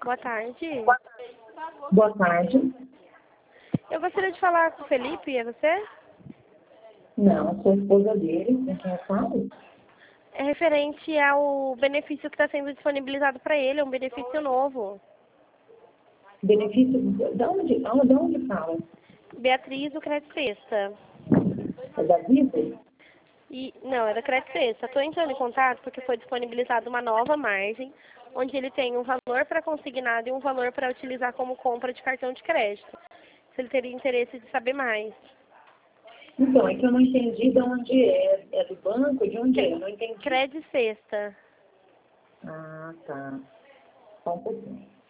Boa tarde. Boa tarde. Eu gostaria de falar com o Felipe, é você? Não, sou esposa dele, com quem eu falo? É referente ao benefício que está sendo disponibilizado para ele, é um benefício novo. Benefício, de onde fala? Beatriz do Crédito Sexta. É da Vivo? Não, é da Crédito Sexta. Estou entrando em contato porque foi disponibilizada uma nova margem, onde ele tem um valor para consignado e um valor para utilizar como compra de cartão de crédito. Se ele teria interesse de saber mais. Então, é que eu não entendi de onde é. É do banco? De onde é? Eu não entendi. Crédito Sexta. Ah, tá. Só um pouquinho.